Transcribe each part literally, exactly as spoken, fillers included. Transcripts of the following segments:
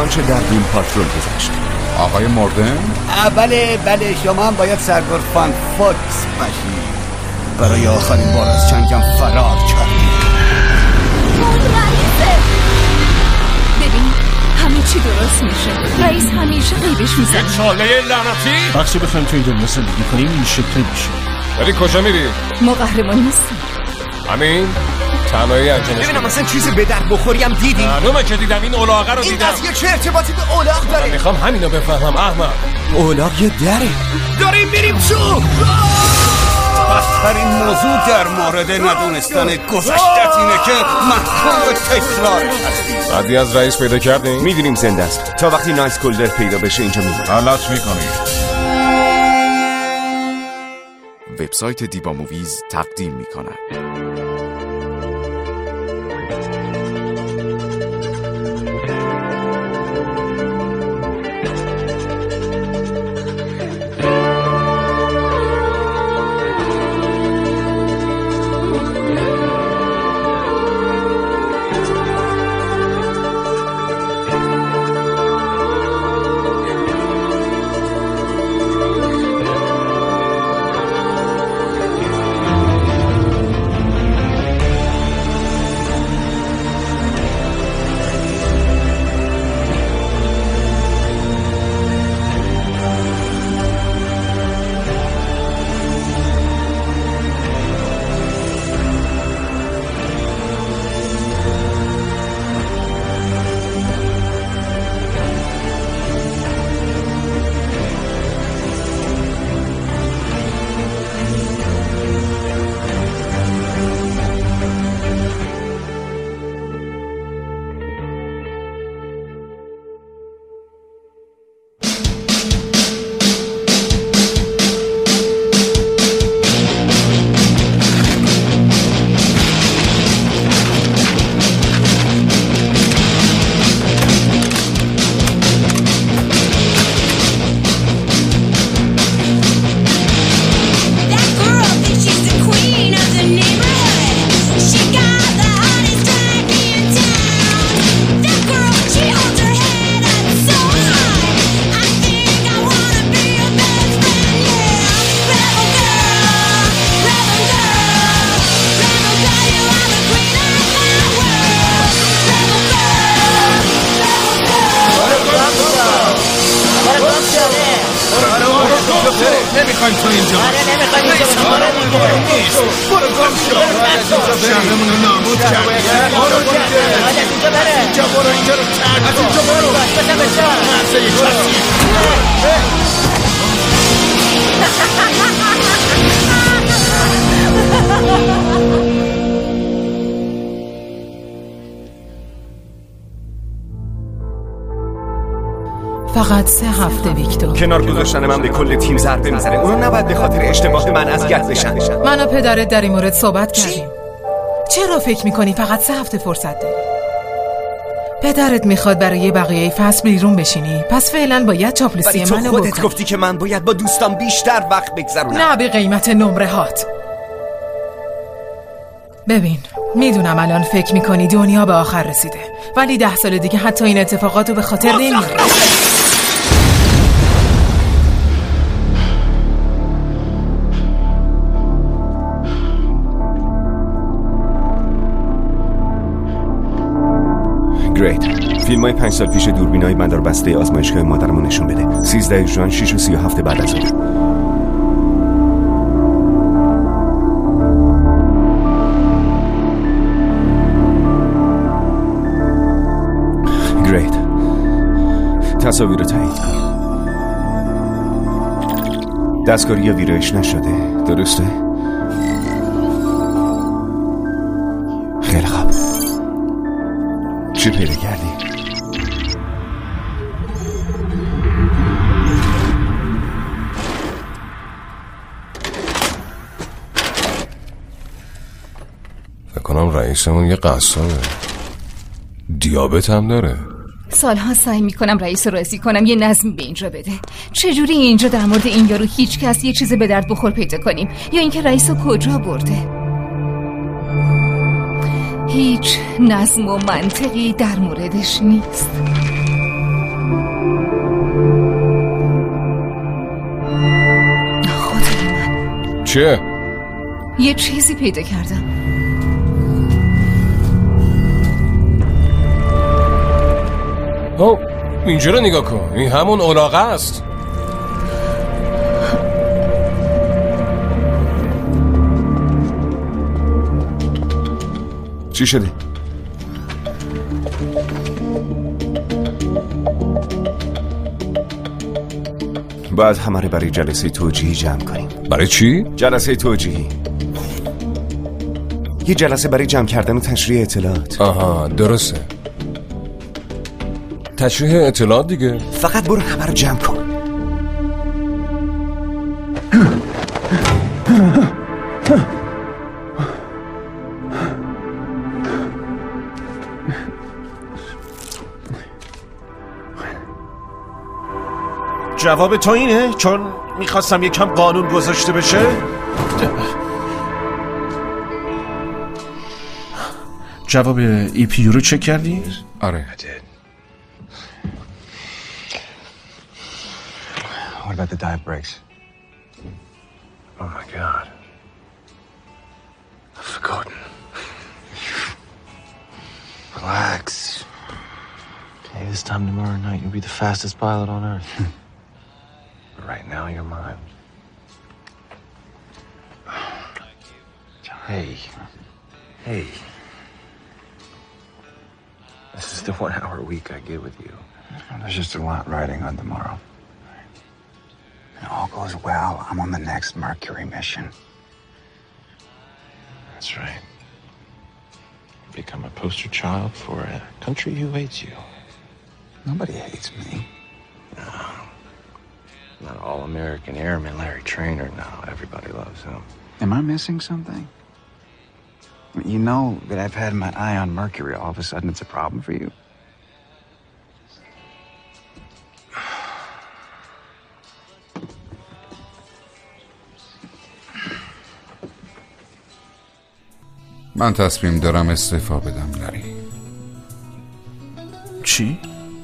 آنچه در دون پاترول گذشت. آقای موردن؟ بله بله، شما هم باید سرگار فان فوکس باشید. برای آخرین بار از جنگم فرار کردید. اون رئیسه. ببین همه چی درست میشه. رئیس همیشه قیبش میزنه. چاله لعنتی. وقتی بخوایم تو این دنیا زندگی کنیم این شکلی میشه. داری کجا میری؟ ما قهرمان نیستیم. همین تنهایی انجامش. ببینم مثلا چیزی به در بخوریم دیدی؟ معلومه که دیدم. این اولاغه رو دیدم. این قضیه چه ارتباطی به اولاغ داره؟ من میخوام همینو بفهمم احمد. اولاغ یه دره. داریم میریم تو. بدترین موضوع در مورد ندونستن گذشتت اینه که محکوم تکرارش هستی. بعدی از رئیس پیدا کردیم؟ میدونیم زنده است. تا وقتی نایس کولدر پیدا بشه اینجا میمونه. غلط میکنی. وبسایت دیبا موویز تقدیم میکند. نمیخوایم تو اینجا. آره نمیخوایم اینجا باشیم. برو دیگه. برو گم شو. شهرمون رو نابود کردی. برو دیگه. از اینجا بره. اینجا برو، اینجا رو ترک کن. از اینجا برو. بسته بشه. مرزه کسی. فقط سه هفته ویکتور. کنار گذاشتن من به کل تیم ضربه میزنه. اونا نباید به خاطر اشتباه من اذیت بشن. من و پدرت در این مورد صحبت کردیم. چرا فکر میکنی فقط سه هفته فرصت داری؟ پدرت میخواد برای بقیه فصل بیرون بشینی، پس فعلا باید چاپلوسی منو بکنی. تو خودت گفتی که من باید با دوستان بیشتر وقت بگذرونم. نه به قیمت نمره هات. ببین میدونم الان فکر میکنی دنیا به آخر رسیده، ولی ده سال دیگه حتی این اتفاقاتو به خاطر نمیاری. گریت. فیلم های پنج سال پیش دوربین های مدار بسته آزمایشگاه مادرمون نشون بده. سیزده ژوئن شش و سی و هفت بعد از اون. گریت. تصاویر رو تایید کن. دستکاری یا ویرایش نشده، درسته؟ خیلی خوب. چی پیدا کردی؟ فکر کنم رئیسمون یه قصابه. دیابت هم داره. سالها سعی میکنم رئیس رو راضی کنم یه نظمی به اینجا بده. چجوری اینجا در مورد این یارو هیچ کس یه چیز به درد بخور پیدا کنیم، یا اینکه رئیس رو کجا برده؟ هیچ نظم و منطقی در موردش نیست. خدای من، چه؟ یه چیزی پیدا کردم. او اینجا رو نگاه کن، این همون الاغه است. چی شده؟ باید همه رو برای جلسه توجیهی جمع کنیم. برای چی؟ جلسه توجیهی، یه جلسه برای جمع کردن و تشریح اطلاعات. آها درسته، تشریح اطلاعات دیگه. فقط برو همه رو جمع کن. جواب تو اینه؟ چون میخواستم یکم قانون گذاشته بشه. جواب ای پی یو رو چک کردی؟ آره. What about the dive breaks? Oh my God. I've forgotten. Relax. Okay, this time tomorrow night you'll be the fastest pilot on Earth. But right now you're mine. Hey. Hey. This is the one hour a week I get with you. There's just a lot riding on tomorrow. If all goes well, I'm on the next Mercury mission. That's right. Become a poster child for a country who hates you. Nobody hates me. No. Not all-American airman Larry Trainer. No, everybody loves him. Am I missing something? You know that I've had my eye on Mercury. All of a sudden it's a problem for you? من تصمیم دارم استعفا بدم لری. چی؟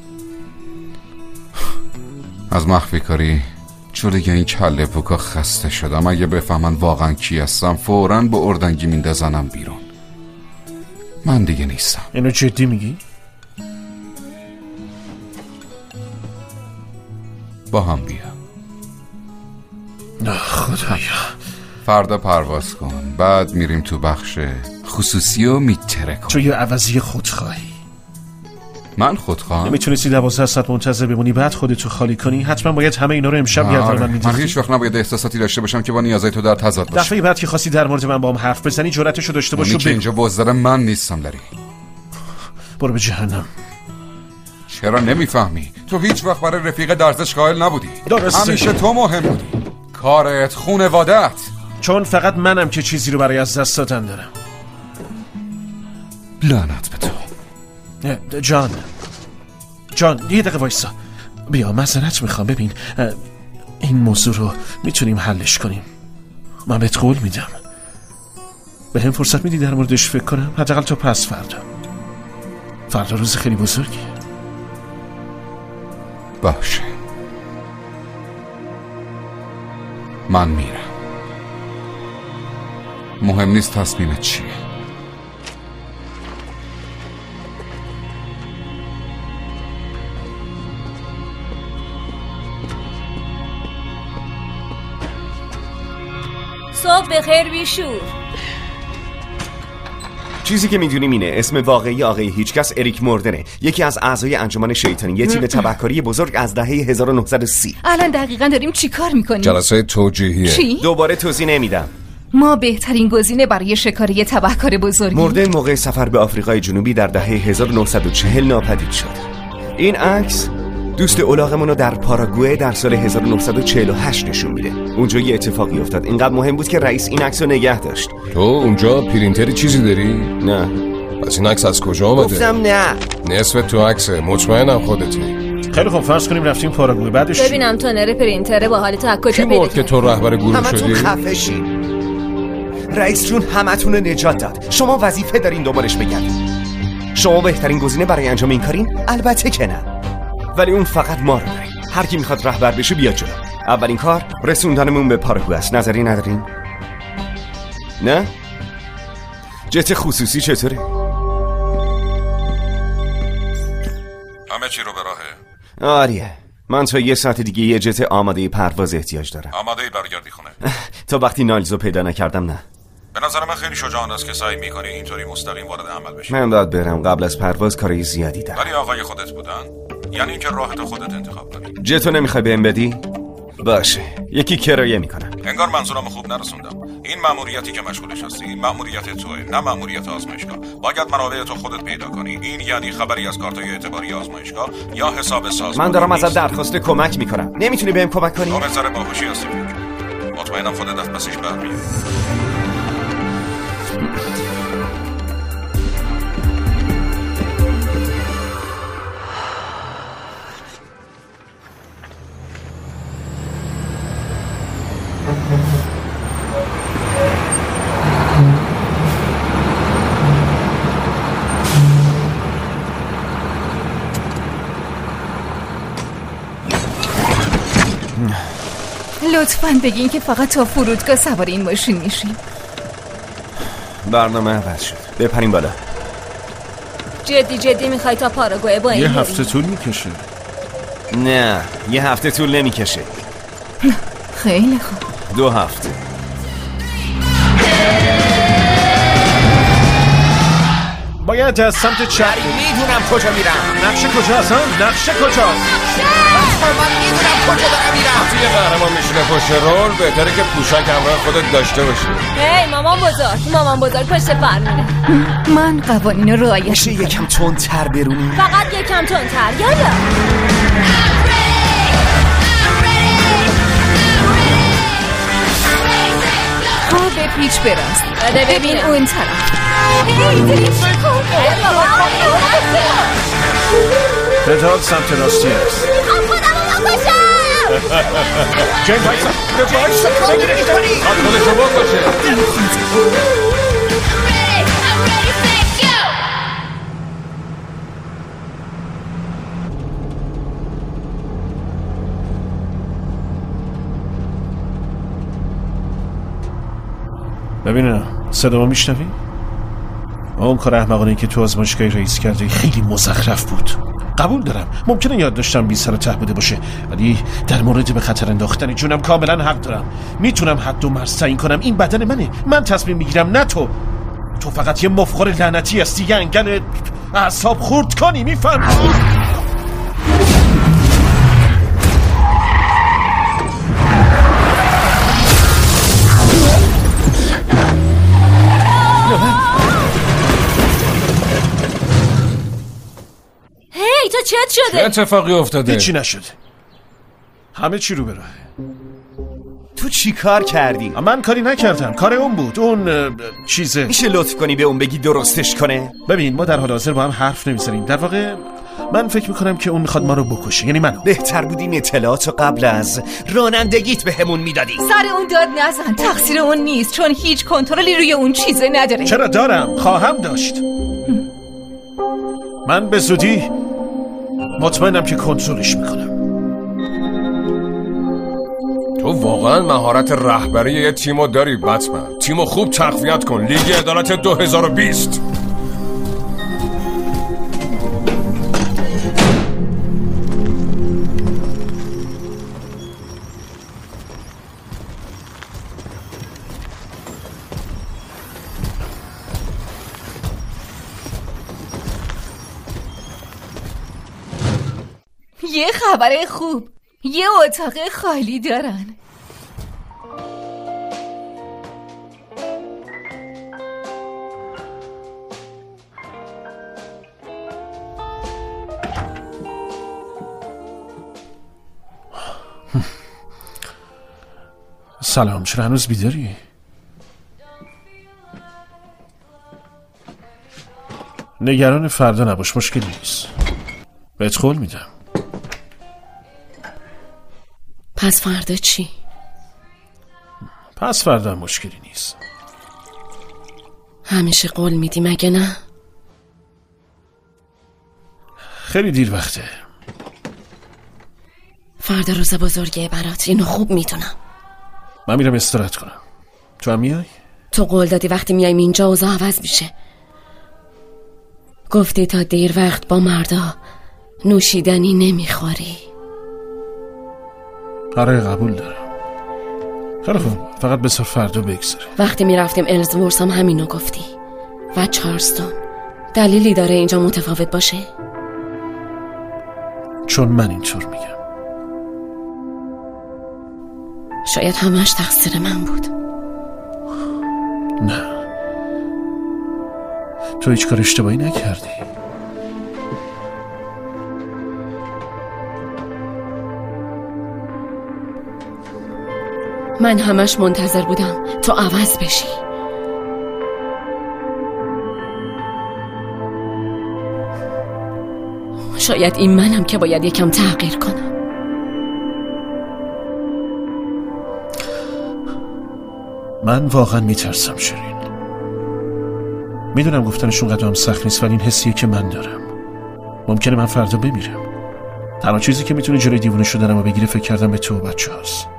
از مخفی کاری جلوی این کله پوکا خسته شدم. اگه بفهمن واقعا کی هستم فوراً با اردنگی میندازنم بیرون. من دیگه نیستم. اینو جدی میگی؟ با هم بیا. نه خدایا. فردا پرواز کن، بعد میریم تو بخش خصوصی و میتره کن. تو یه عوضی خودخواهی. من خودخواهم؟ نمیتونستی دوازده ساعت منتظر بمونی بعد خودتو خالی کنی؟ حتما باید همه اینا رو امشب گردن من میدیدی. من هیچ وقت نباید احساساتی داشته باشم که با نیازهای تو در تضاد باشه. دفعه بعد که خواستی در مورد من با هم حرف بزنی جرأتشو داشته باش و بگو. اینجا وزدار من نیستم لری. برو به جهنم. چرا نمیفهمی؟ تو هیچ وقت برای رفیق درزش قائل نبودی. درسته. همیشه تو مهم بودی. کارت، خونوادت. چون فقط منم که چیزی رو برای از دست دادن دارم. لعنت به تو. جان جان یه دقیقه وایسا. بیا معذرت میخوام. ببین این موضوع رو میتونیم حلش کنیم. من بهت قول میدم. به هم فرصت میدی در موردش فکر کنم؟ حداقل تا پس فردا. فردا روز خیلی بزرگی. باشه من میرم. مهم نیست تصمیمت چیه. صبح بخیر بیشور. چیزی که میدونیم اینه اسم واقعی آقای هیچکس اریک موردنه، یکی از اعضای انجمن شیطانی، یه تیم تبهکاری بزرگ از دهه هزار و نهصد و سی. الان دقیقاً داریم چی کار میکنیم؟ جلسه توجیهیه. چی؟ دوباره توضیح نمیدم. ما بهترین گزینه برای شکاری تبهکار بزرگی. موردن موقع سفر به آفریقای جنوبی در دهه هزار و نهصد و چهل ناپدید شد. این عکس دوست الاغمون رو در پاراگوئه در سال هزار و نهصد و چهل و هشت نشون میده. اونجا یه اتفاقی افتاد اینقدر مهم بود که رئیس این عکس رو نگه داشت. تو اونجا پرینتری چیزی داری؟ نه. پس این عکس از کجا آمده؟ گفتم نه. نصف تو عکسه، مطمئنم خودتی. خیلی خوب فرض کنیم رفتیم پاراگوئه بعدش ببینم تونر پرینتر با حالت از کجا پیدا که تو رهبر گروه شدی؟ همتون خفه شین. رئیس جون همتون رو نجات داد. شما وظیفه دارین دنبالش بگردید. شما بهترین گزینه برای انجام این کارین؟ البته که نه. ولی اون فقط ما رو داره. هر کی میخواد رهبر بشه بیاد جلو. اولین کار رسوندنمون به پاراگوئه است. نظری ندارین؟ نه؟ جت خصوصی چطوره؟ همه چی رو به راهه. آریه، من تا یه ساعت دیگه یه جت آماده پرواز احتیاج دارم. آماده برگردی خونه. تا وقتی نایلزو پیدا نکردم نه. به نظر من خیلی شجاعانه است که سعی میکنی اینطوری مستقیم وارد عمل بشی. من باید برم، قبل از پرواز کارای زیادی دارم. ولی آقای خودت بودن؟ یعنی اینکه راحت خودت انتخاب کنی. جتو نمیخوای بهم بدی؟ باشه، یکی کرایه میکنم. انگار منظورم خوب نرسوندم. این مأموریتی که مشغولش هستی این مأموریت توئه، نه مأموریت آزمایشگاه. باید منابع تو خودت پیدا کنی. این یعنی خبری از کارتای اعتباری آزمایشگاه یا حساب سازمان. من دارم ازت درخواست کمک میکنم. نمیتونی بهم کمک کنی؟ تو بذاره باهوشی هستی فکر. مطمئنم خودت از پسش برمیاری. لطفاً بگین که فقط تا فرودگاه سوار این ماشین میشیم. برنامه عوض شد. بپریم بالا. جدی جدی میخوای تا پاراگوئه با این یه هفته طول میکشه. نه، یه هفته طول نمیکشه. خیلی خوب. دو هفته. باید از سمت چپ. میدونم کجا میرم. نقشه کجاست ها؟ نقشه کجاست؟ من میدونم کجا دارم میرم. وقتی یه قهرمان میشینه پشت رول بهتره که پوشک همراه خودت داشته باشی. هی مامان بزرگ، مامان بزرگ پشت فرمونه. من قوانین رو رعایت میشه یکم تندتر برونی؟ فقط یکم تندتر. یالا. ها به پیچ براست. بده ببین ببینم. اون طرف. پدال سمت راستی است. جین بایسا بایسا بگیرش کنی خواهد خودش رو بکشه. ببینم صدا ما میشنوی؟ اون کار احمقانه‌ای که تو آزمایشگاه رئیس کرده خیلی مزخرف بود. قبول دارم ممکنه یاد داشتم بی سر و ته بوده باشه، ولی در مورد به خطر انداختن جونم کاملا حق دارم. میتونم حد و مرز تعیین کنم. این بدن منه، من تصمیم میگیرم، نه تو. تو فقط یه مفخور لعنتی هستی، یه انگل اعصاب خورد کنی. میفهمی؟ هی تو چت شده؟ چه اتفاقی افتاده؟ هیچی نشده، همه چی رو به راهه. تو چی کار کردی؟ من کاری نکردم، کار اون بود. اون چیزه. میشه لطف کنی به اون بگی درستش کنه؟ ببین ما در حال حاضر با هم حرف نمیزنیم. در واقع من فکر میکنم که اون میخواد ما رو بکشه، یعنی منو. بهتر بود این اطلاعاتو قبل از رانندگیت به همون میدادی. سر اون داد نزن، تقصیر اون نیست، چون هیچ کنترلی روی اون چیزه نداره. چرا دارم، خواهم داشت. من به زودی مطمئنم که کنترلش میکنم. تو واقعا مهارت رهبری یه تیمو داری بتمن. تیمو خوب تقویت کن. لیگ عدالت دو هزار و بیست. یه خبر خوب، یه اتاق خالی دارن. سلام، چرا هنوز بیداری؟ نگران فردا نباش، مشکلی نیست. بهت قول میدم. پس فردا چی؟ پس فردا مشکلی نیست. همیشه قول میدی مگه نه؟ خیلی دیر وقته. فردا روز بزرگه برات، اینو خوب میدونم. من میرم استراحت کنم. تو هم میای؟ تو قول دادی وقتی میایم اینجا اوضاع عوض میشه. گفتی تا دیر وقت با مردا نوشیدنی نمیخوری. آره قبول دارم. خیلی خوب، فقط بذار فردا بگذره. وقتی میرفتیم الزورس هم همینو گفتی و چارلستون. دلیلی داره اینجا متفاوت باشه؟ چون من اینطور میگم. شاید همش تقصیر من بود. نه، تو هیچ کار اشتباهی نکردی. من همش منتظر بودم تو عوض بشی. شاید این منم که باید یکم تغییر کنم. من واقعا میترسم شیرین. میدونم گفتنشون قدم سخت نیست، ولی این حسیه که من دارم. ممکنه من فردا بمیرم. تنها چیزی که میتونه جلوی دیوونه شدنمو بگیره فکر کردم به تو و بچه هاست.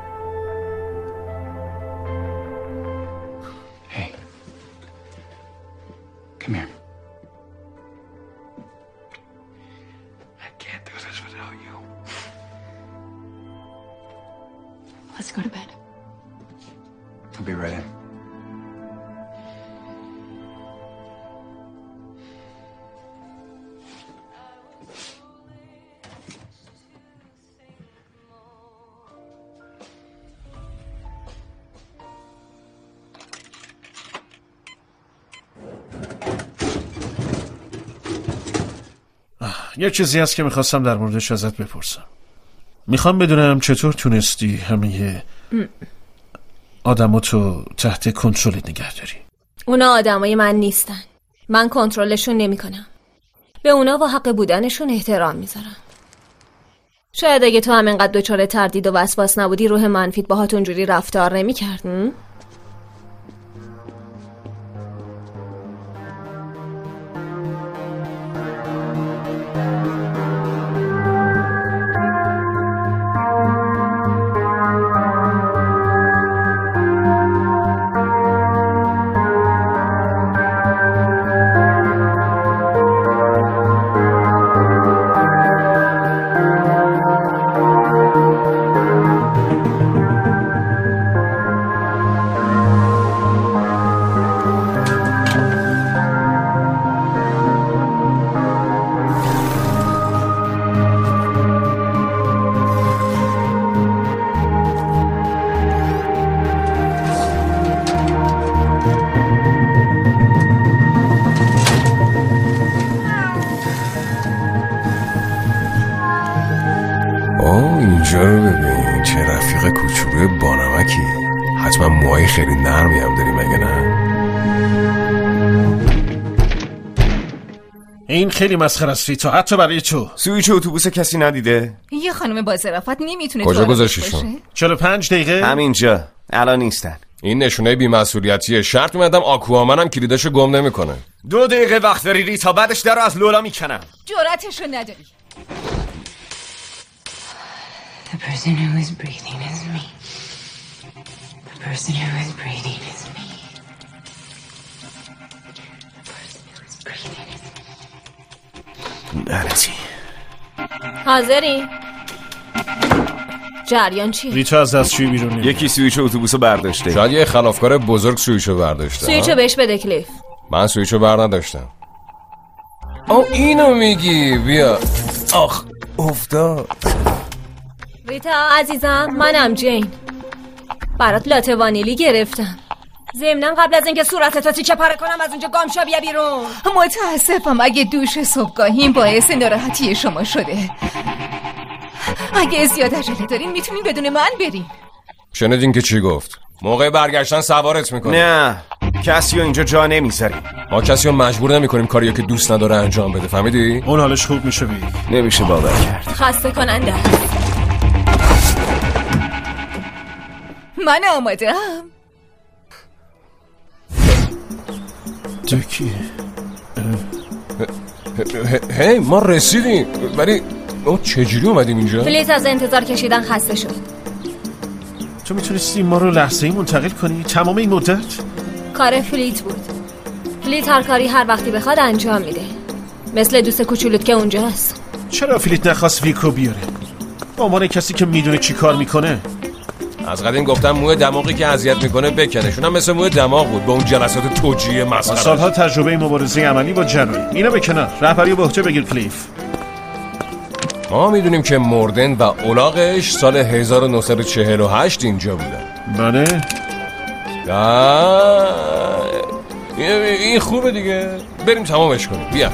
Hey. Come here. I can't do this without you. Let's go to bed. I'll be right in. یه چیزی هست که میخواستم در موردش ازت بپرسم. میخوام بدونم چطور تونستی همه آدماتو تحت کنترلت نگه داری. اونا آدمای من نیستن. من کنترلشون نمی کنم. به اونا و حق بودنشون احترام میذارم. شاید اگه تو همینقدر دچار تردید و وسواس نبودی روح منفیت باهات اونجوری رفتار نمی کرد. اینجا رو ببین، چه رفیق کوچولوی بانمکی. حتما موهای خیلی نرمی هم داری مگه نه؟ این خیلی مسخره است ریتا، حتی برای تو. سویچ اتوبوس کسی ندیده؟ یه خانم با ظرافت نمیتونه کجا گذاشتیشون؟ چهل و پنج دقیقه همینجا، الان نیستن. این نشونه بی‌مسئولیتیه. شرط می‌بندم آکوامن هم کلیداشو گم نمیکنه. دو دقیقه وقت داری ریتا، بعدش درو از لولا میکنم. جرأتشو نداری. The person who is breathing is me. The person who is breathing is me. The person who is breathing is me. لعنتی. حاضری؟ جریان چی؟ ریتا از دستشویی بیرون نمیاد. یکی سویچ اتوبوسو برداشته. شاید یه خلافکار بزرگ سویچو برداشته. سویچو بهش بده کلیف. من سویچو بر نداشتم. او اینو میگی، بیا. آخ افتاد. ریتا عزیزم، منم جین. برات لاته وانیلی گرفتم. ضمناً قبل از اینکه صورتتو تیکه پاره کنم از اونجا گام شو بیا بیرون. متاسفم اگه دوش صبحگاهیم باعث ناراحتی شما شده. اگه زیاد عجله دارین میتونین بدون من برین. شنیدین که چی گفت؟ موقع برگشتن سوارت میکنه. نه، کسیو اینجا جا نمیذاریم. ما کسیو مجبور نمیکنیم کاریو که دوست نداره انجام بده، فهمیدی؟ اون حالش خوب میشه بی. نمیشه باور کرد. خسته کننده. من آمادم. دکی هی ما رسیدیم ولی او چجوری اومدیم اینجا؟ فلیت از انتظار کشیدن خسته شد. تو میتونستی ما رو لحظه‌ای منتقل کنی تمام این مدت؟ کار فلیت بود. فلیت هر کاری هر وقتی بخواد انجام میده، مثل دوست کوچولوت که اونجاست. چرا فلیت نخواست ویکو بیاره؟ به عنوان کسی که میدونه چی کار میکنه. از قدیم گفتم موی دماغی که اذیت میکنه بکنه. شونم مثل موی دماغ بود با اون جلسات توجیه مسخره. سالها تجربه مبارزه عملی با جراحی. اینا به کنار، رهبری به عهده بگیر کلیف. ما میدونیم که موردن و اولاغش سال هزار و نهصد و چهل و هشت اینجا بودن. بله. این خوبه دیگه، بریم تمامش کنیم. بیا.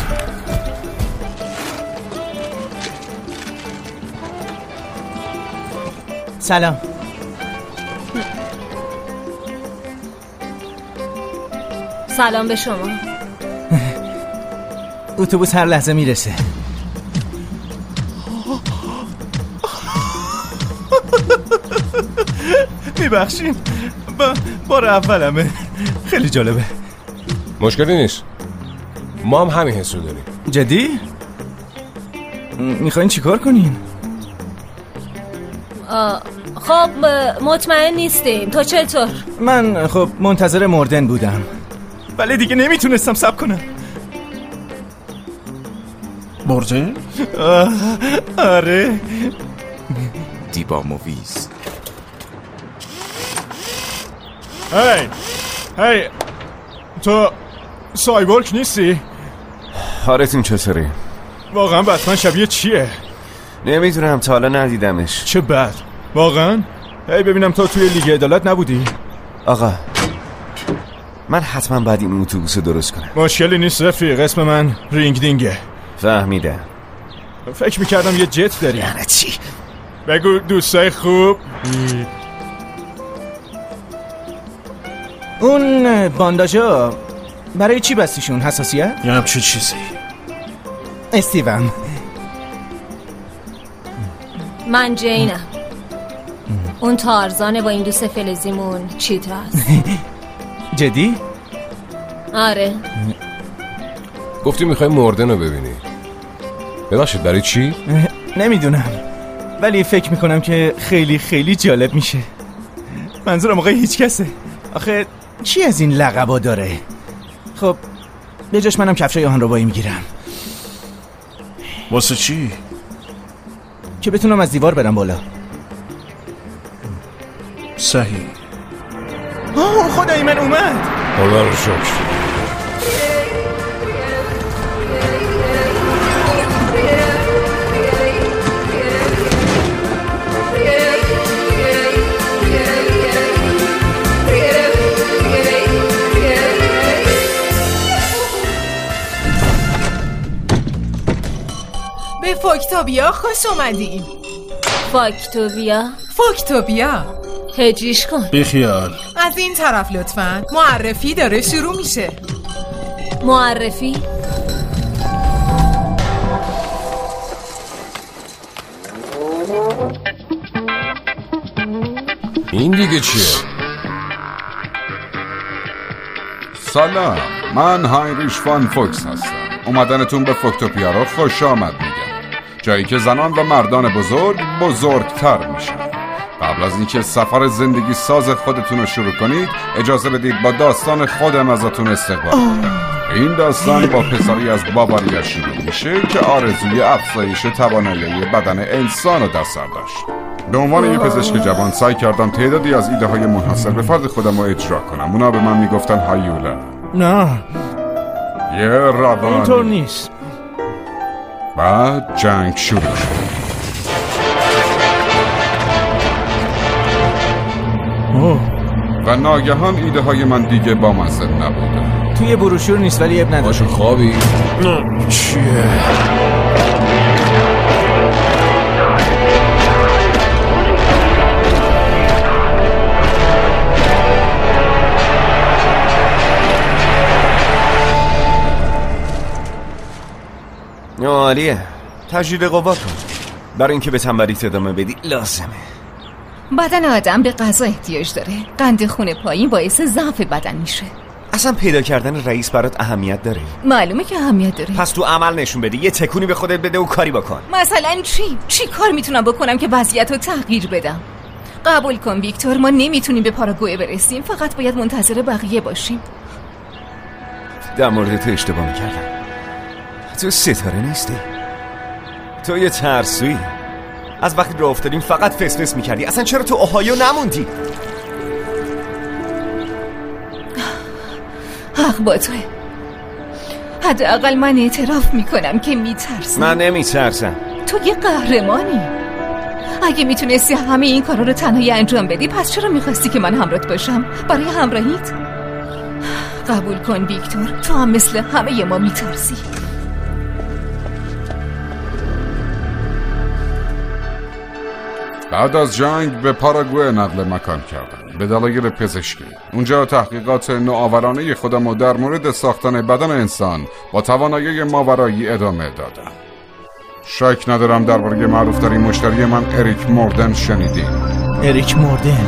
سلام. سلام به شما. اتوبوس هر لحظه میرسه. میبخشین، با بار اولمه. خیلی جالبه. مشکلی نیست، ما هم همین حسو داریم. جدی؟ میخواین چیکار کنین؟ خب مطمئن نیستیم. تو چطور؟ من خب منتظر موردن بودم، ولی دیگه نمیتونستم صبر کنم. موردن؟ آره. دیبا موویز. هی هی تو سایبورگ نیستی؟ حالتون چطوری؟ واقعا بتمن شبیه چیه؟ نمیدونم، تا حالا ندیدمش. چه بد. واقعا؟ هی ببینم تو توی لیگ عدالت نبودی؟ آقا من حتما باید این اتوبوس درست کنم. مشکلی نیست رفیق، اسم من رینگ دینگه. فهمیدم. فکر میکردم یه جت داری. یعنی چی؟ بگو دوستای خوب. اون بانداجا برای چی بستیشون؟ حساسیت؟ یا هم چه چیزی؟ استیوم. من جینم. اون تارزانه با این دوست فلزیمون چیتراست. جدی؟ آره. گفتی میخوای موردن رو ببینی. ببخشید برای چی؟ نمیدونم، ولی فکر میکنم که خیلی خیلی جالب میشه. منظورم آقای هیچ کسه. آخه چی از این لقبا داره؟ خب به جاش منم کفشای آهنربایی میگیرم. واسه چی؟ که بتونم از دیوار برم بالا. صحیح. آه خدای من اومد. خدا رو شکر. به فاکتوبیا خوش اومدیم. فاکتوبیا؟ فاکتوبیا هجیش کن. بیخیال. از این طرف لطفاً. معرفی داره شروع میشه. معرفی؟ این دیگه چیه؟ سلام، من هاینریش فان فوکس هستم. اومدنتون به فاکتوبیا رو خوش آمد میگم. جایی که زنان و مردان بزرگ بزرگتر میشن. قبل از اینکه سفر زندگی ساز خودتون رو شروع کنید، اجازه بدید با داستان خودم ازتون استقبال کنم. این داستان با پسری از باواریا شروع میشه که آرزوی افزایش توانایی بدن انسان رو در سر داشت. به عنوان یه پزشک جوان سعی کردم تعدادی از ایده های منحصر به فرد خودم رو اجرا کنم. اونا به من میگفتن هایولا. نه یه روانی. اینطور نیست. بعد جنگ شروع شد. و ناگهان ایده های من دیگه با مزه نبوده. توی بروشور نیست ولی اب نداره. باشو خوابی؟ نه چیه؟ عالیه. تجدید قوا کن. برای اینکه به تنبلیت ادامه بدی لازمه. بدن آدم به غذا احتیاج داره. قند خون پایین باعث ضعف بدن میشه. اصلا پیدا کردن رئیس برات اهمیت داره؟ معلومه که اهمیت داره. پس تو عمل نشون بده، یه تکونی به خودت بده و کاری بکن. مثلا چی؟ چی کار میتونم بکنم که وضعیت رو تغییر بدم؟ قبول کن ویکتور، ما نمیتونیم به پاراگوئه برسیم، فقط باید منتظر بقیه باشیم. در مورد تو اشتباه میکردم. تو ستاره نیستی، تو یه ترسویی. از وقتی راه افتادیم فقط فسفس میکردی. اصلا چرا تو اوهایو نموندی؟ حق با توه. حداقل من اعتراف میکنم که میترسم. من نمیترسم. تو یه قهرمانی. اگه میتونستی همه این کارا رو تنهایی انجام بدی، پس چرا میخواستی که من همراهت باشم؟ برای همراهیت؟ قبول کن ویکتور، تو هم مثل همه ما میترسی. بعد از جنگ به پاراگوئه نقل مکان کردم به دلایل پزشکی. اونجا تحقیقات نوآورانه خودم رو در مورد ساختن بدن انسان با توانایی ماورایی ادامه دادم. شک ندارم درباره معروف‌ترین مشتری من اریک موردن شنیدین. اریک موردن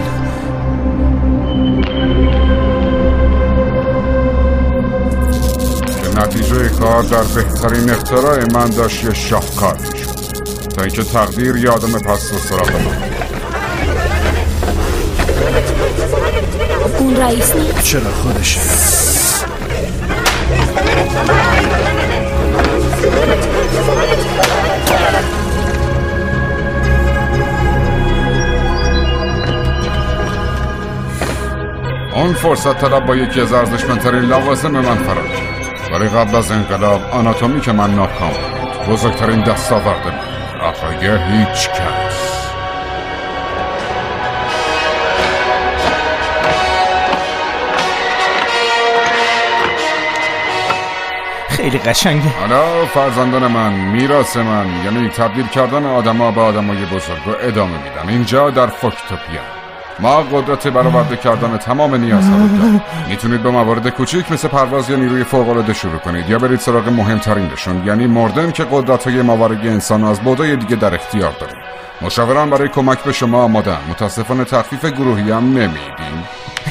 که نتیجه کار در بهترین اختراع من داشت یه شاهکار میشد تا اینکه تقدیر یه آدم پس و سراغ من. اون رئیس نیست؟ چرا خودشه؟ اون فرصت طلب با یکی از ارزشمندترین لوازم من فرار کرد، ولی قبل از انقلاب آناتومی که من ناکام بود. بزرگترین دستاورد من، آقای هیچ کس. خیلی قشنگه. حالا فرزندان من، میراث من، یعنی تبدیل کردن آدما به آدمای بزرگ رو ادامه میدم. اینجا در فوکتوپیا ما قدرت برآورده کردن تمام نیازها رو داریم. میتونید به موارد کوچیک مثل پرواز یا نیروی فوق‌العاده شروع کنید یا برید سراغ مهمترینشون، یعنی موردن که قدرت‌های ماورایی انسان از بعدای دیگه در اختیار داره. مشاوران برای کمک به شما آمادن. متاسفانه تخفیف گروهی هم نمیدیم.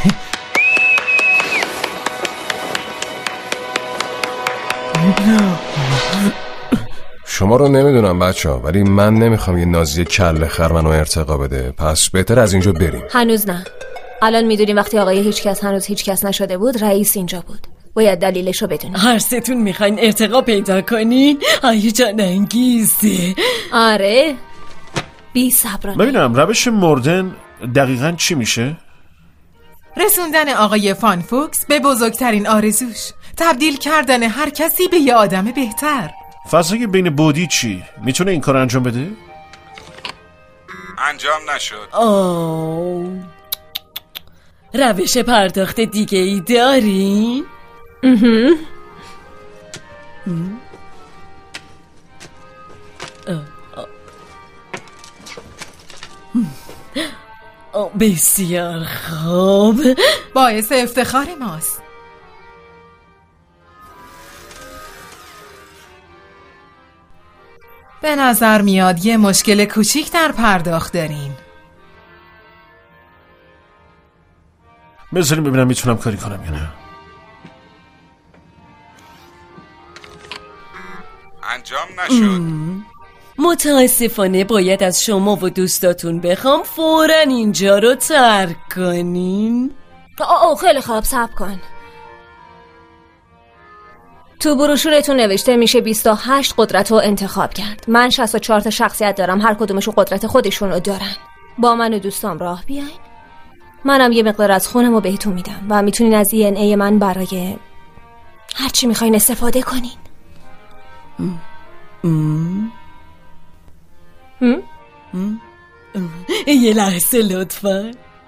شما رو نمیدونم بچه ها، ولی من نمیخوام یه نازی کله خر منو ارتقا بده، پس بهتر از اینجا بریم. هنوز نه. الان میدونیم وقتی آقای هیچ کس هنوز هیچ کس نشده بود، رئیس اینجا بود. باید دلیلشو بدونیم. هر ستون میخواین ارتقا پیدا کنین؟ هیجان انگیزه. آره بی صبرانه. ببینم روش موردن دقیقاً چی میشه؟ رسوندن آقای فان فوکس به بزرگترین آرزوش، تبدیل کردن هر کسی به یه آدم بهتر. فضای بین بودی چی؟ میتونه این کار انجام بده؟ انجام نشد. آه. روش پرداخت دیگه ای دارین؟ اها. بسیار خوب، باعث افتخار ماست. به نظر میاد یه مشکل کوچیک در پرداخت دارین. بذاریم ببینم میتونم کاری کنم یا نه. انجام نشد. متاسفانه باید از شما و دوستاتون بخوام فوراً اینجا رو ترک کنین. آه خیلی خوب، صبر کن. تو بروشورتون نوشته میشه بیست و هشت قدرت رو انتخاب کرد. من شصت و چهار تا شخصیت دارم، هر کدومشون قدرت خودشون رو دارن. با من و دوستام راه بیاین، منم یه مقدار از خونم رو بهتون میدم و میتونین از دی ان ای من برای هر چی میخواین استفاده کنین. ام. ام. ام. ام. یه لحظه لطفا.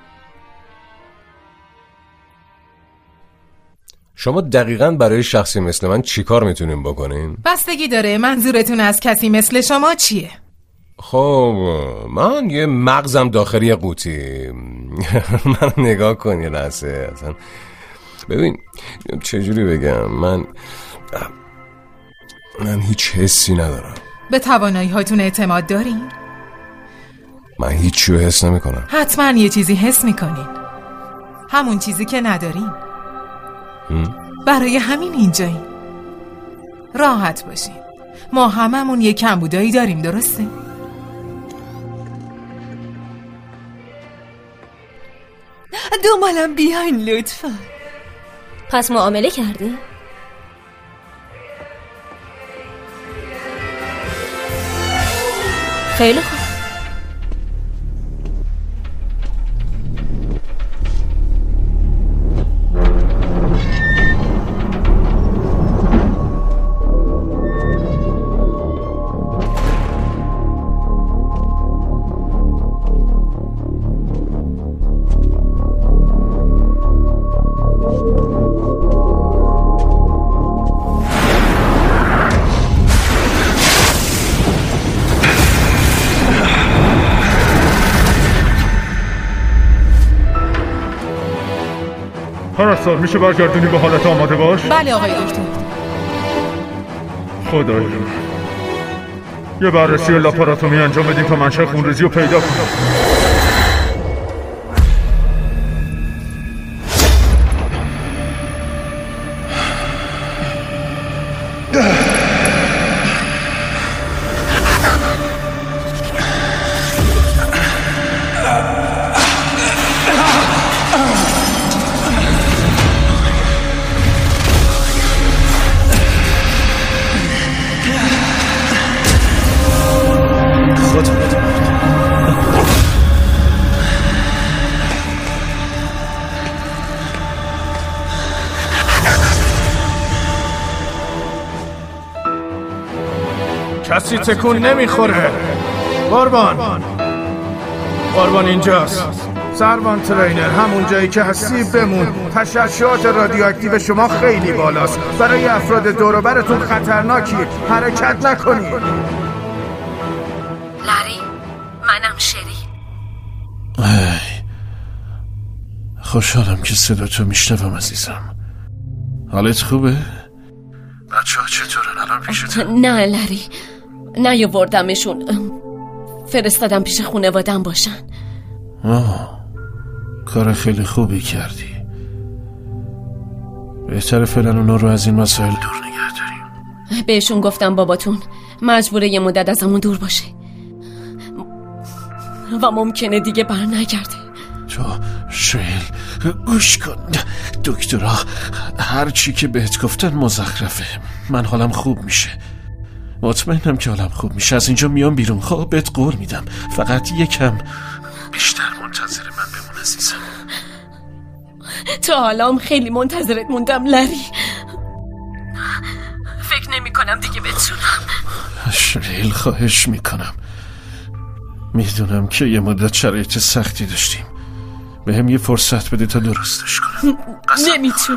شما دقیقاً برای شخصی مثل من چی کار میتونین بکنین؟ بستگی داره منظورتون از کسی مثل شما چیه؟ خب من یه مغزم داخلی قوطی. من نگاه کن یه لحظه. اصلا ببین چجوری بگم، من من هیچ حسی ندارم. به توانایی هاتون اعتماد دارین؟ من هیچی رو حس نمی کنم. حتما یه چیزی حس میکنین، همون چیزی که ندارین. برای همین اینجاییم. راحت باشین، ما هممون یه کمبودایی داریم، درسته؟ دنبالم بیاین لطفا. پس معامله کردی؟ خیلی خوب. پرستار میشه برگردونی به حالت آماده باش؟ بله آقای دکتر. خدایا یه بررسی لاپاراتومی انجام بدیم تا منشأ خونریزی رو پیدا کنیم. کسی تکون نمیخوره. قربان قربان اینجاست. سروان ترینر، همون جایی که هستی بمون. تشعشعات رادیواکتیو شما خیلی بالاست، برای افراد دور و برتون خطرناکی. حرکت نکنی. لری، منم شری. خوشحالم که صدا تو میشنوم عزیزم. حالت خوبه؟ بچه ها چطورن الان پیشت؟ نه لری، نیاوردمشون، فرستادم پیش خانواده‌ام باشن. آه، کار خیلی خوبی کردی. بهتره فعلا اونا رو از این مسائل دور نگه داریم. بهشون گفتم باباتون مجبوره یه مدت از همون دور باشه و ممکنه دیگه بر نگرده. تو شیل گوش کن، دکترها هر چی که بهت گفتن مزخرفه. من حالم خوب میشه، مطمئنم که حالم خوب میشه. از اینجا میام بیرون، خب بهت قول میدم. فقط یکم بیشتر منتظر من بمون عزیزم. تا حالا خیلی منتظرت موندم لری. فکر نمی کنم دیگه بتونم. شیل خواهش میکنم، میدونم که یه مدت شرایط سختی داشتیم، به هم یه فرصت بده تا درستش کنم. نمیتونی.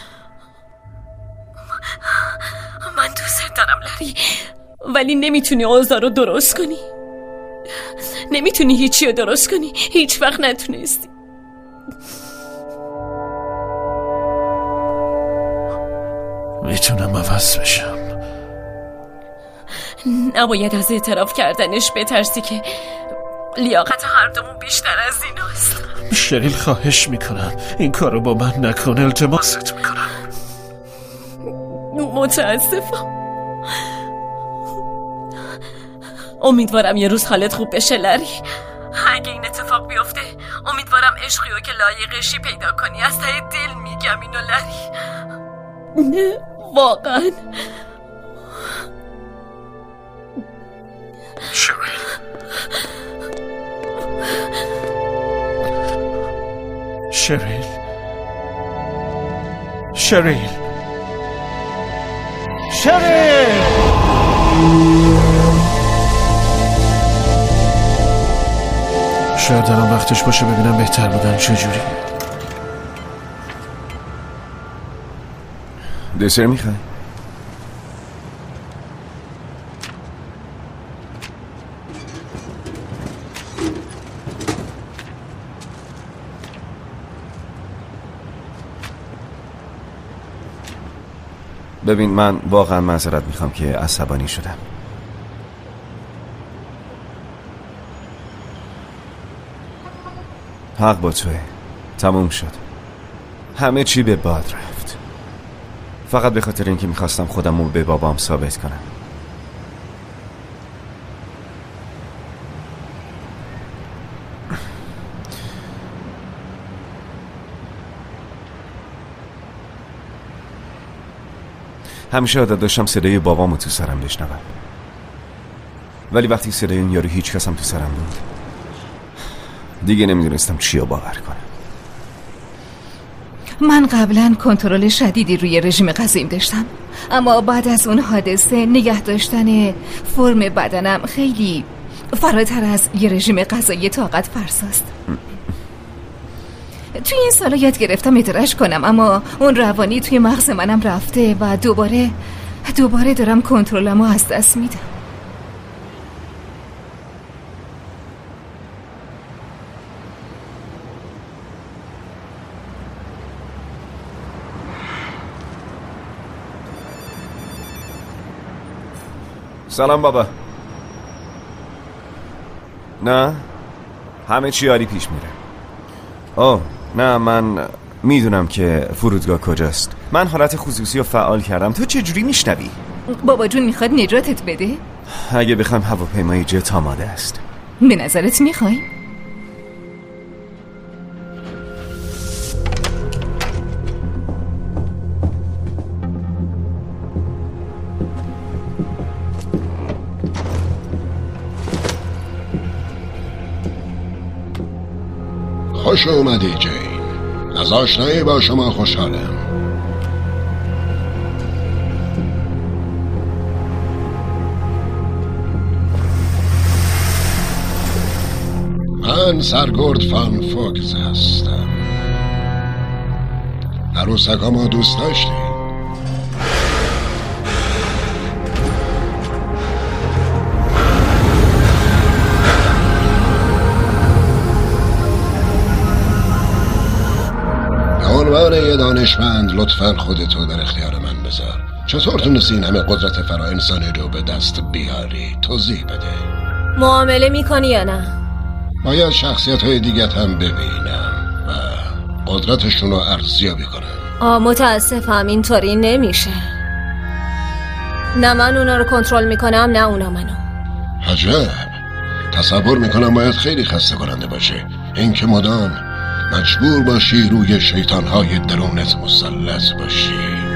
من دوست دارم لری، ولی نمیتونی اوضاع رو درست کنی. نمیتونی هیچی رو درست کنی. هیچ وقت نتونستی. میتونم عوض بشم. نباید از اعتراف کردنش بترسی که لیاقت هر دومون بیشتر از این هست. شریل خواهش میکنم این کارو با من نکن، التماست میکنم. متاسفم. امیدوارم یه روز حالت خوب بشه لری. اگه این اتفاق بیفته امیدوارم عشقی رو که لایقشی پیدا کنی. از ته دل میگم اینو لری. نه واقعا. شریل شریل شریل شریل شاید الان وقتش باشه ببینم بهتر بودن چجوری. دسر میخوای؟ ببین من واقعا معذرت میخوام که عصبانی شدم. حق با توه. تموم شد. همه چی به باد رفت. فقط به خاطر اینکه میخواستم خودم رو به بابام ثابت کنم. همیشه عادت داشتم صدای بابامو تو سرم بشنوم، ولی وقتی صدای اون یارو هیچ کسم تو سرم بود دیگه نمیدونستم چی رو باور کنم. من قبلا کنترل شدیدی روی رژیم غذاییم داشتم، اما بعد از اون حادثه نگه داشتن فرم بدنم خیلی فراتر از یه رژیم غذایی طاقت فرساست. توی این سالا یاد گرفتم ادراش کنم، اما اون روانی توی مغز منم رفته و دوباره دوباره دارم کنترلمو از دست میدم. سلام بابا. نه همه چی عالی پیش میره. آه نه، من میدونم که فرودگاه کجاست. من حالت خصوصی رو فعال کردم. تو چه جوری میشنوی؟ بابا جون میخواد نجاتت بده؟ اگه بخوایم هواپیمای جت آماده است. به نظرت میخوای؟ خوش اومدی جین. از آشنایی با شما خوشحالم. من سرگرد فان فوکس هستم. عروسکامو دوست داشتی؟ عنوان یه دانشمند لطفاً خودتو در اختیار من بذار. چطور تونستی این همه قدرت فرا انسانی رو به دست بیاری؟ توضیح بده. معامله میکنی یا نه؟ باید شخصیت های دیگت هم ببینم و قدرتشون رو ارزیابی کنم. آه متاسفم اینطوری نمیشه. نه من اونا رو کنترل میکنم نه اونا منو. عجب. تصور میکنم باید خیلی خسته کننده باشه اینکه مدام مجبور باشی روی شیطانهای درونت مسلط باشی.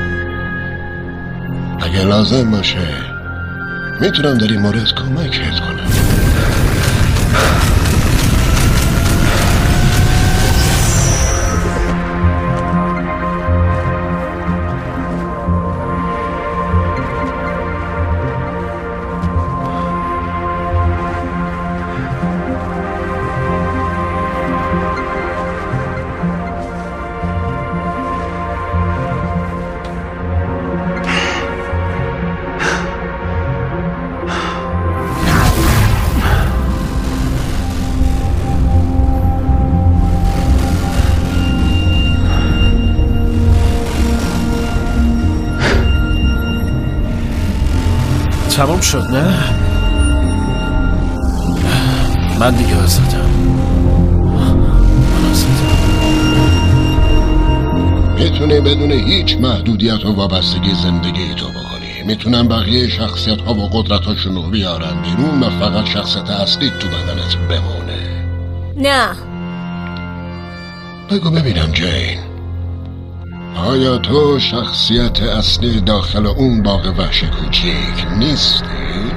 اگه لازم باشه میتونم در این مورد کمکت کنم. تمام شد نه؟ من دیگه آزادم. من آزادم. میتونی بدون هیچ محدودیت و وابستگی زندگی تو بکنی. میتونم بقیه شخصیت ها و قدرت هاشون رو بیارن بیرون و فقط شخصیت اصلی تو بدنت بمونه. نه. بگو ببینم جین، آیا تو شخصیت اصلی داخل اون باغ وحش کوچیک نیستی؟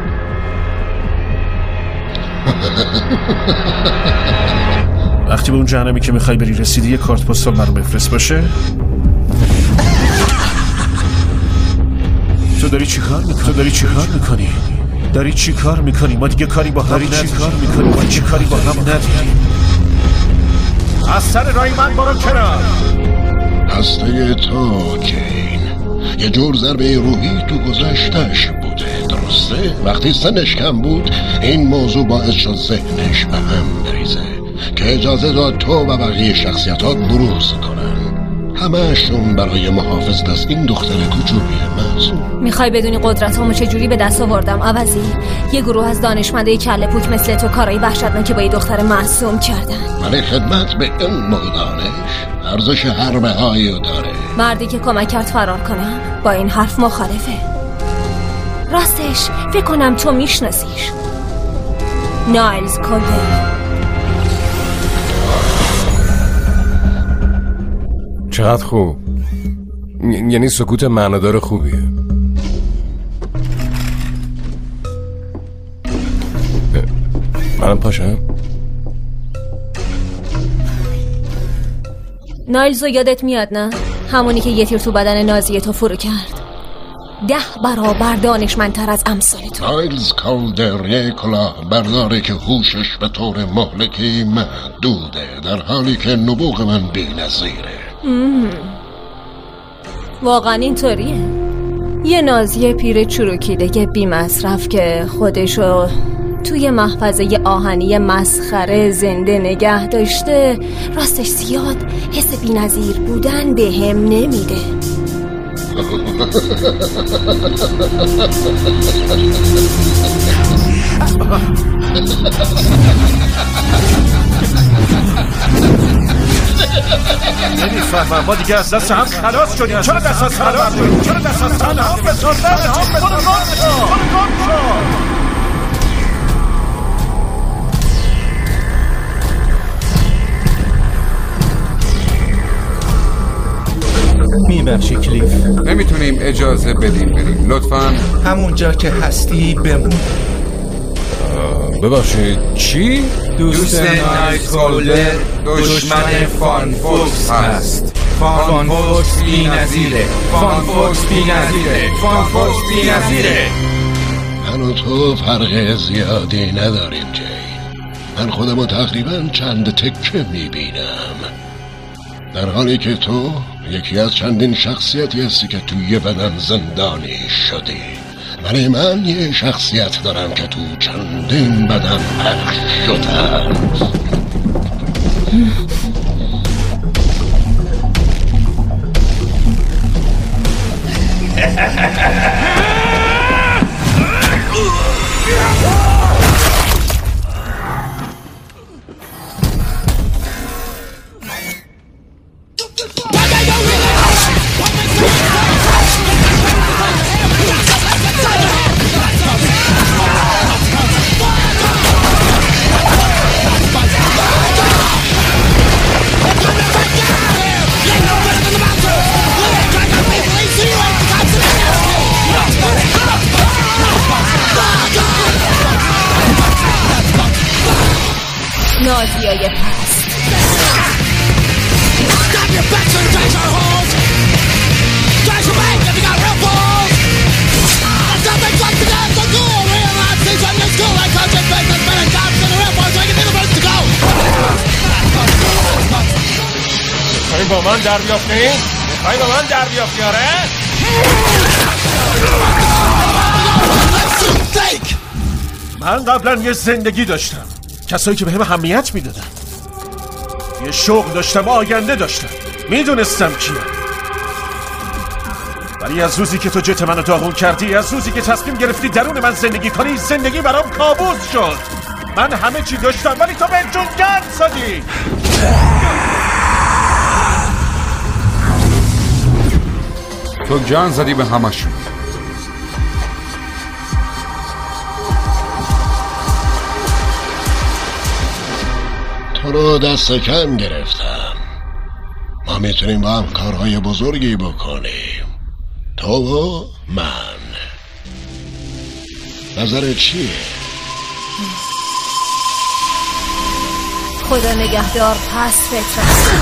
وقتی به اون جهنمی که میخوای بری رسیدی یه کارت پستال من رو بفرست باشه. تو داری چی کار میکنی؟ تو داری چی کار میکنی؟ داری چی کار میکنی؟ ما دیگه کاری با هم نداریم. چی کار میکنی؟ ما چی کاری با هم نداریم. از سر رای من برو کنار. هسته تو جین یه جور ضربه روحی تو گذشتش بوده، درسته؟ وقتی سنش کم بود این موضوع باعث شد ذهنش به هم بریزه که اجازه داد تو و بقیه شخصیتات بروز کنن، همه‌شون برای محافظت از این دختر کوچولوی معصوم. میخوای بدونی قدرتامو چجوری به دست آوردم؟ عوضی یه گروه از دانشمندای کله پوک مثل تو کارای وحشتناکی با یه دختر معصوم کردن. ولی خدمت به این دانش ارزش هر بهایی داره. مردی که کمک کرد فرار کنم با این حرف مخالفه. راستش فکر کنم تو میشناسیش. نایلز کولدر. چقدر خوب. یعنی سکوت معنادار خوبیه. منم پاشم. نایلزو یادت میاد نه؟ همونی که یه تیر تو بدن نازیه تو فرو کرد. ده برابر دانشمندتر از امثال تو. نایلز کولدر یک کلاه برداره که هوشش به طور مهلکی محدوده، در حالی که نبوغ من بی نظیره. واقعا اینطوریه. یه نازی پیر چروکیده بی مصرف که خودشو توی محفظه آهنی مسخره زنده نگه داشته، راستش زیاد حس بی نظیر بودن به هم نمیده. نمیفهمم، ما دیگه از دست هم خلاص شدیم. چرا دست از خلاص شدیم؟ چرا دست از خلاص شدیم؟ میبخشی کلیف، نمیتونیم اجازه بدیم بریم. لطفاً همونجا که هستی بمون. ببخشید چی؟ دوست نایلز کولدر دشمن فان فوکس هست. فان فوکس بی نظیره. فان فوکس بی نظیره. فان فوکس بی نظیره. من و تو فرق زیادی نداریم جی. من خودمو تقریبا چند تکه میبینم، در حالی که تو یکی از چندین شخصیتی هستی که توی بدن زندانی شدی. ولی من یه شخصیت دارم که تو چندین بدن پخش شدم. نازیای پست. میخوایی با من در بیافتی؟ میخوایی با من در بیافتی آره؟ من قبلا یه زندگی داشتم، کسایی که به هم اهمیت میدادن. یه شغل داشتم، آینده داشتم، میدونستم کیم. ولی از روزی که تو جت منو داغون کردی، از روزی که تصمیم گرفتی درون من زندگی کنی، زندگی برام کابوس شد. من همه چی داشتم ولی تو به جون گند زدی. تو جان زدی به همشون. تو رو دست کم گرفتم. ما میتونیم با هم کارهای بزرگی بکنیم، تو و من. نظر چیه؟ خدا نگهدار. پس فطرت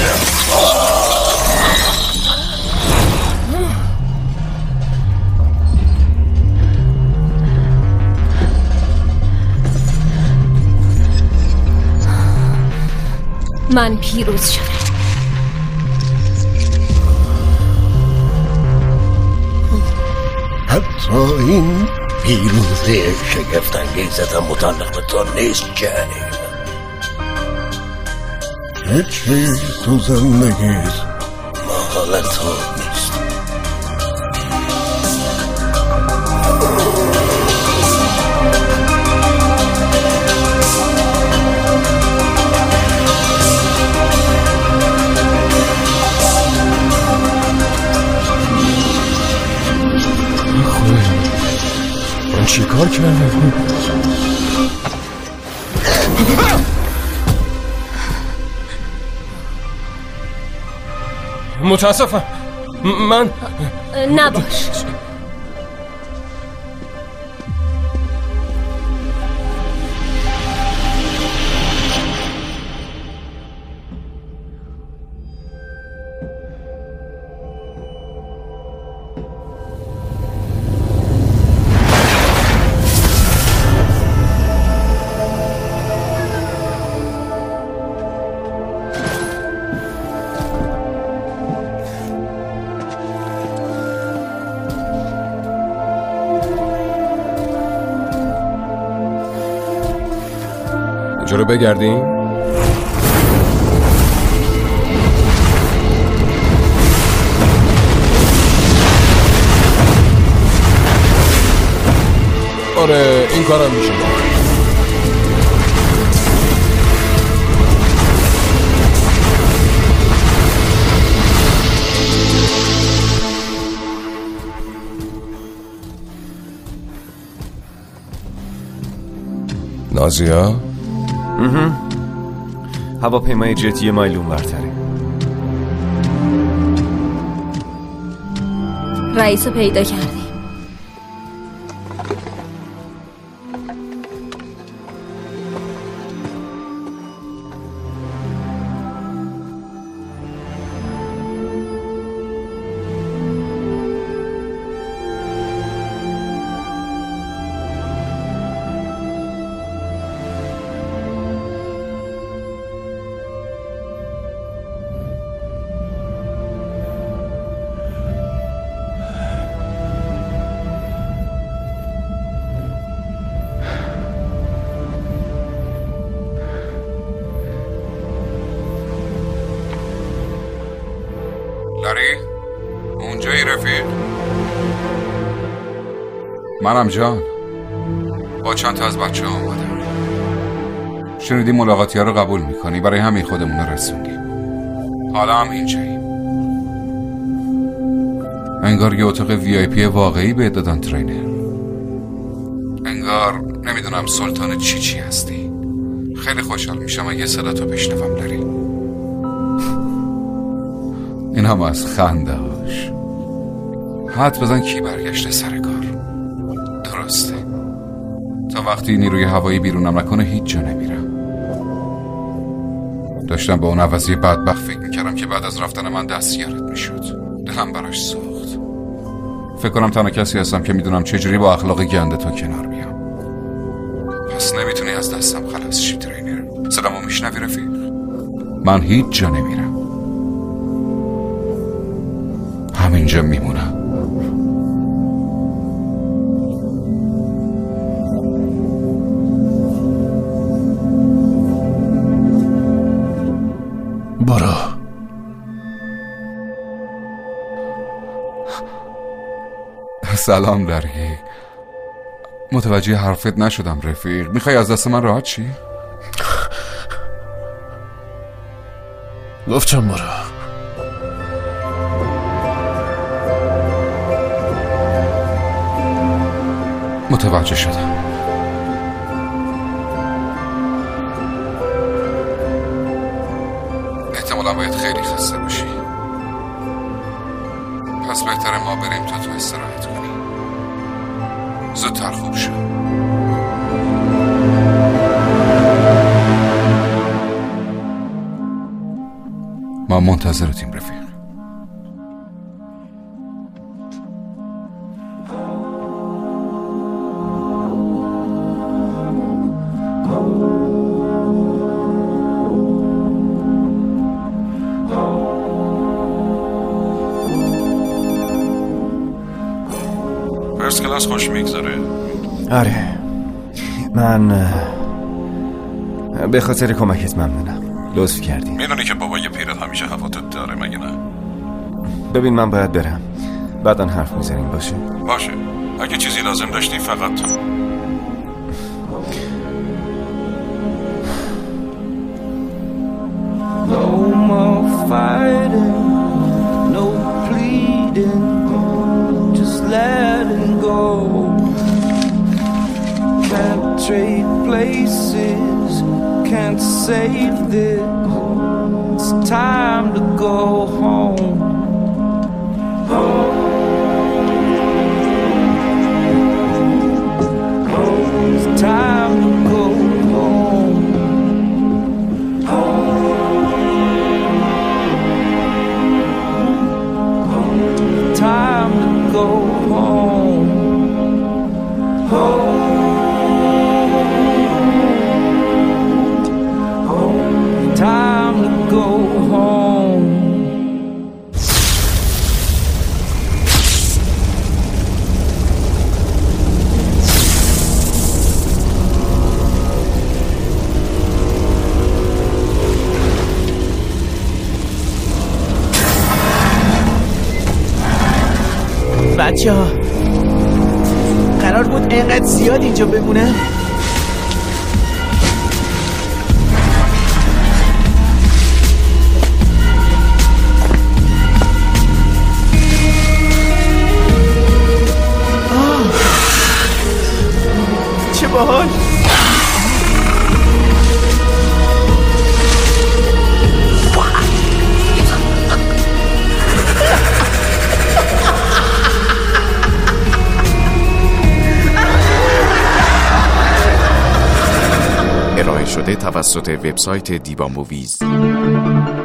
من پیروز شدم. حتی این پیروزی شگفت‌انگیزتم متعلق به تو نیست جین. هیچ چیز تو زندگیت مال تو نیست. چی کار کردی؟ متاسفم من نباش. اینجا رو بگردیم. آره این کارم میشه. نازیا هواپیمای جتی مایل اونورتره. رئیس رو پیدا کردیم. لاری اونجایی رفیق؟ منم جان، با چند تا از بچه ها آمدم. شنیدی ملاقاتی ها رو قبول میکنی، برای همین خودمون رو رسوندیم. حالا هم اینجاییم. انگار یه اتاق وی آی پی واقعی بهت دادن ترینر. انگار نمیدونم سلطان چی چی هستی. خیلی خوشحال میشم اگه صداتو بشنوم لاری. این هم از خنده هاش. حد بزن کی برگشته سر کار. درسته، تا وقتی نیروی هوایی بیرونم نکنه هیچ جا نمیرم. داشتم به اون عوضی بدبخت فکر میکردم که بعد از رفتن من دستیارت میشد. دلم براش سوخت. فکر کنم تنها کسی هستم که میدونم چجوری با اخلاق گنده تو کنار بیام. پس نمیتونی از دستم خلاص شی ترینر. صدامو میشنوی رفیق؟ من هیچ جا نمیرم، همینجا میمونم. برو. سلام لاری. متوجه حرفت نشدم رفیق. میخوای از دست من راحت شی؟ گفتم برو. متوجه شدم. احتمالا باید خیلی خسته باشی. پس بهتره ما بریم تا تو استراحت کنی. زودتر خوب شو. ما منتظرتیم رفیق. فرست کلاس خوش میگذاره؟ آره، من به خاطر کمکت ممنونم. لطف کردی. میدونی که بابای پیرت همیشه حواتت داره مگه نه؟ ببین من باید برم، بعدن حرف میزنیم. باشه باشه، اگه چیزی لازم داشتی فقط No more fighting, no pleading, just letting go. trade places, can't save this. It's time to go home. Home. It's time to go home. Home. Time to go home. Home. Home. Time to go home. بچه ها قرار بود اینقدر زیاد اینجا بمونم؟ آه. چه باحال. ارائه شده توسط وبسایت دیوا موویز.